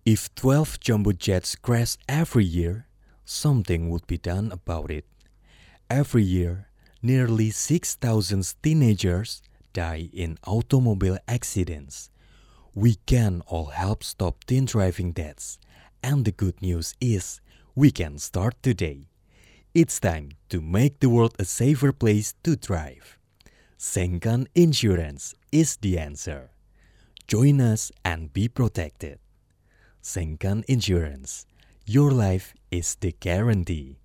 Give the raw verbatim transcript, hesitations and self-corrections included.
If twelve jumbo jets crash every year, something would be done about it. Every year, nearly six thousand teenagers die in automobile accidents. We can all help stop teen driving deaths. And the good news is, we can start today. It's time to make the world a safer place to drive. Sengkan Insurance is the answer. Join us and be protected. Sengkan Insurance. Your life is the guarantee.